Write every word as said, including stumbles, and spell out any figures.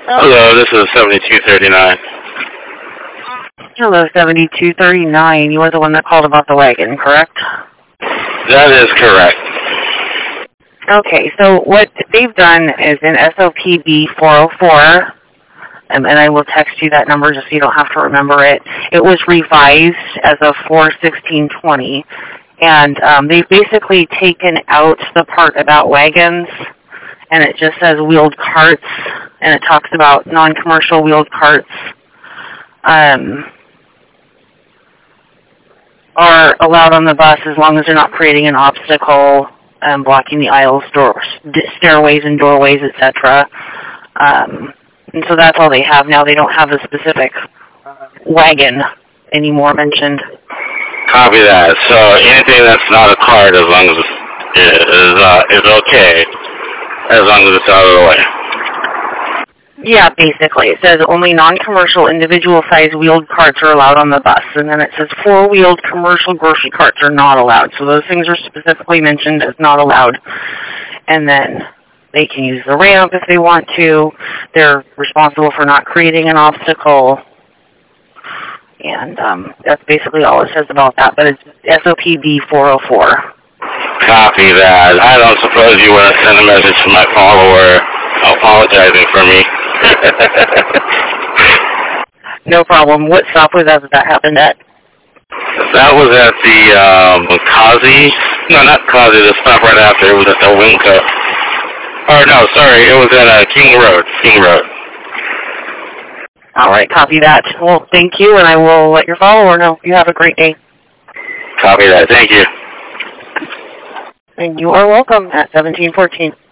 Hello, this is seventy-two thirty-nine. Hello, seventy-two thirty-nine. You were the one that called about the wagon, correct? That is correct. Okay, so what they've done is in S O P B four oh four, um, and I will text you that number just so you don't have to remember it. It was revised as of four sixteen twenty, and um, they've basically taken out the part about wagons, and it just says wheeled carts, and it talks about non-commercial wheeled carts um, are allowed on the bus as long as they're not creating an obstacle, um, blocking the aisles, doors, stairways and doorways, et cetera. Um, and so that's all they have now. They don't have a specific wagon anymore mentioned. Copy that. So anything that's not a cart, as long as it is uh, is okay, as long as it's out of the way. Yeah, basically. It says only non-commercial individual-sized wheeled carts are allowed on the bus. And then it says four-wheeled commercial grocery carts are not allowed. So those things are specifically mentioned as not allowed. And then they can use the ramp if they want to. They're responsible for not creating an obstacle. And um, that's basically all it says about that. But it's S O P B four oh four. Copy that. I don't suppose you want to send a message to my follower apologizing for me. No problem. What stop was that that happened at? That was at the um, Kazi. No, not Kazi. The stop right after. It was at the Winco. Or no, sorry. It was at uh, King Road. King Road. All right. Copy that. Well, thank you, and I will let your follower know. You have a great day. Copy that. Thank you. And you are welcome at seventeen fourteen.